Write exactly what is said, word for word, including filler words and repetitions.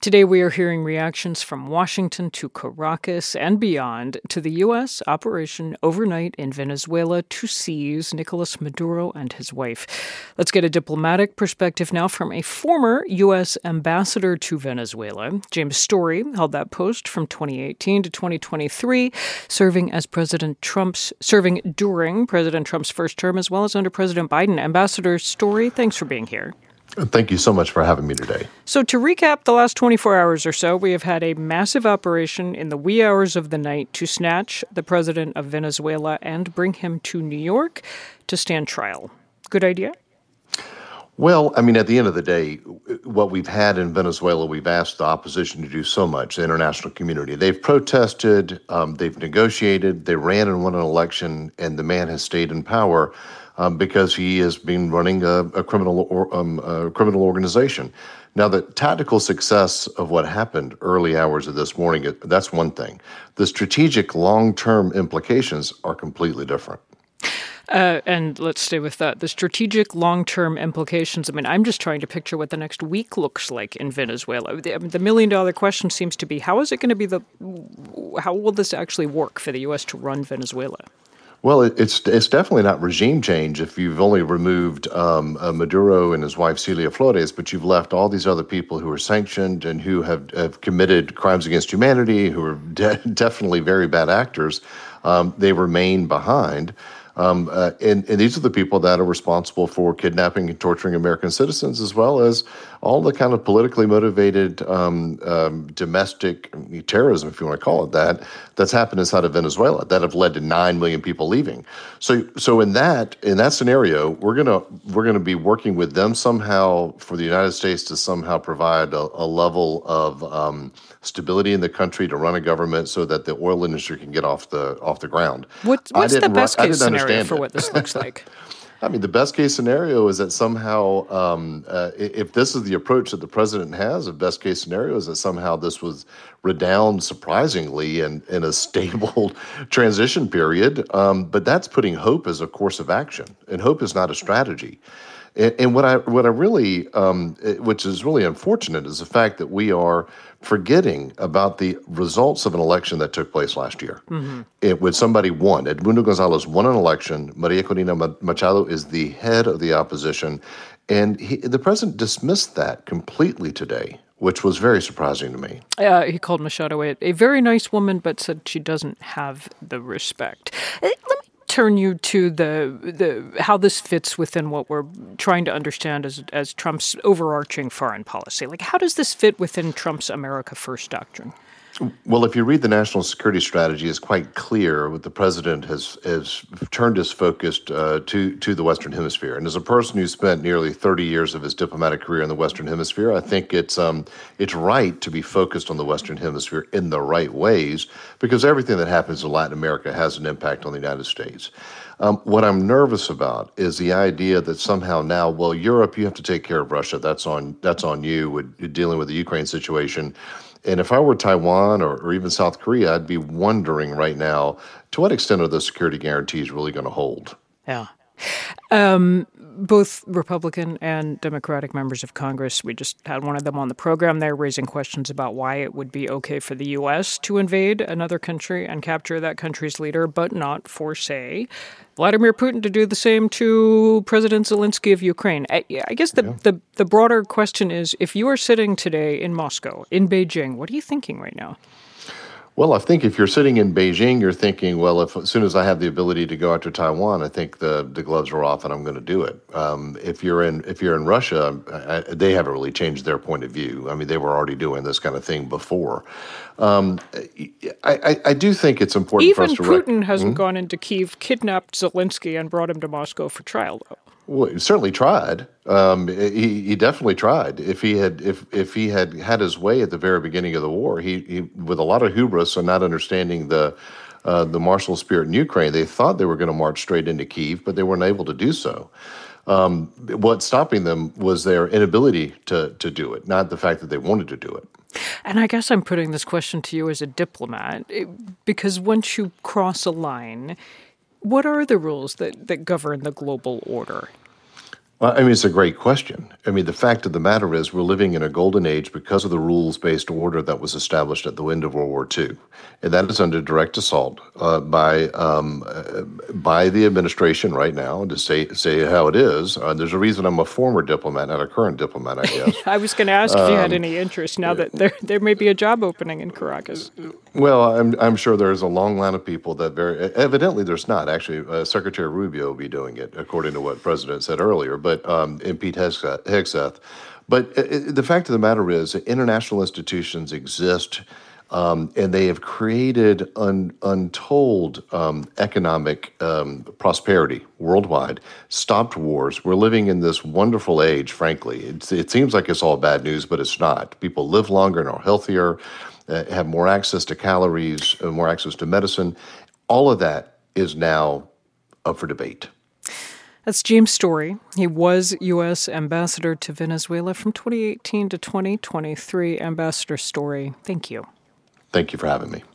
Today we are hearing reactions from Washington to Caracas and beyond to the U S operation overnight in Venezuela to seize Nicolas Maduro and his wife. Let's get a diplomatic perspective now from a former U S ambassador to Venezuela. James Story held that post from twenty eighteen to twenty twenty-three, serving as President Trump's serving during President Trump's first term as well as under President Biden. Ambassador Story, thanks for being here. Thank you so much for having me today. So to recap the last twenty-four hours or so, we have had a massive operation in the wee hours of the night to snatch the president of Venezuela and bring him to New York to stand trial. Good idea? Well, I mean, at the end of the day, what we've had in Venezuela, we've asked the opposition to do so much, the international community. They've protested, um, they've negotiated, they ran and won an election, and the man has stayed in power um, because he has been running a, a criminal or, um, a criminal organization. Now, the tactical success of what happened early hours of this morning, that's one thing. The strategic long-term implications are completely different. Uh, and let's stay with that. The strategic long-term implications. I mean, I'm just trying to picture what the next week looks like in Venezuela. The, I mean, the million-dollar question seems to be, how is it going to be the, how will this actually work for the U S to run Venezuela? Well, it, it's it's definitely not regime change if you've only removed um, uh, Maduro and his wife Celia Flores, but you've left all these other people who are sanctioned and who have, have committed crimes against humanity, who are de- definitely very bad actors. Um, they remain behind. Um, uh, and, and these are the people that are responsible for kidnapping and torturing American citizens, as well as all the kind of politically motivated um, um, domestic terrorism, if you want to call it that, that's happened inside of Venezuela that have led to nine million people leaving. So, so in that in that scenario, we're gonna we're gonna be working with them somehow for the United States to somehow provide a, a level of um, stability in the country to run a government so that the oil industry can get off the off the ground. What, what's the best case scenario for it. what this looks like? I mean, the best case scenario is that somehow, um, uh, if this is the approach that the president has, the best case scenario is that somehow this was redound surprisingly in, in a stable transition period. Um, but that's putting hope as a course of action, and hope is not a strategy. And, and what I what I really, um, which is really unfortunate, is the fact that we are forgetting about the results of an election that took place last year. Mm-hmm. It, when somebody won, Edmundo Gonzalez won an election, Maria Corina Machado is the head of the opposition, and he, the president dismissed that completely today, which was very surprising to me. Uh, he called Machado a, a very nice woman, but said she doesn't have the respect. Uh, let me turn you to the the how this fits within what we're trying to understand as as Trump's overarching foreign policy. Like, how does this fit within Trump's America First doctrine? Well, if you read the national security strategy, it's quite clear what the president has has turned his focus uh, to to the Western Hemisphere. And as a person who spent nearly thirty years of his diplomatic career in the Western Hemisphere, I think it's um it's right to be focused on the Western Hemisphere in the right ways, because everything that happens in Latin America has an impact on the United States. Um, what I'm nervous about is the idea that somehow now, well, Europe, you have to take care of Russia. That's on that's on you with dealing with the Ukraine situation. And if I were Taiwan or, or even South Korea, I'd be wondering right now, to what extent are those security guarantees really going to hold? Yeah. Um, both Republican and Democratic members of Congress, we just had one of them on the program there raising questions about why it would be okay for the U S to invade another country and capture that country's leader, but not for, say, Vladimir Putin to do the same to President Zelensky of Ukraine. I, I guess the, yeah. the, the broader question is, if you are sitting today in Moscow, in Beijing, what are you thinking right now? Well, I think if you're sitting in Beijing, you're thinking, well, if as soon as I have the ability to go after Taiwan, I think the, the gloves are off and I'm going to do it. Um, if you're in if you're in Russia, I, they haven't really changed their point of view. I mean, they were already doing this kind of thing before. Um, I, I, I do think it's important Even for us to Putin rec- hasn't hmm? gone into Kyiv, kidnapped Zelensky, and brought him to Moscow for trial, though. Well, he certainly tried. Um, he he definitely tried. If he had if if he had had his way at the very beginning of the war, he, he with a lot of hubris and not understanding the uh, the martial spirit in Ukraine, they thought they were going to march straight into Kyiv, but they weren't able to do so. Um, what's stopping them was their inability to to do it, not the fact that they wanted to do it. And I guess I'm putting this question to you as a diplomat, because once you cross a line, what are the rules that, that govern the global order? Well, I mean, it's a great question. I mean, the fact of the matter is we're living in a golden age because of the rules-based order that was established at the end of World War Two. And that is under direct assault uh, by um, uh, by the administration right now, to say say how it is. Uh, there's a reason I'm a former diplomat, not a current diplomat, I guess. I was going to ask if you had any interest now that there there may be a job opening in Caracas. Well, I'm I'm sure there's a long line of people that very evidently there's not. Actually, uh, Secretary Rubio will be doing it, according to what the President said earlier, but um, and Pete Hegseth. Hegseth. But uh, the fact of the matter is, that international institutions exist, um, and they have created un, untold um, economic um, prosperity worldwide, stopped wars. We're living in this wonderful age, frankly. It's, it seems like it's all bad news, but it's not. People live longer and are healthier, uh, have more access to calories, uh, more access to medicine. All of that is now up for debate. That's James Story. He was U S Ambassador to Venezuela from twenty eighteen to twenty twenty-three. Ambassador Story, thank you. Thank you for having me.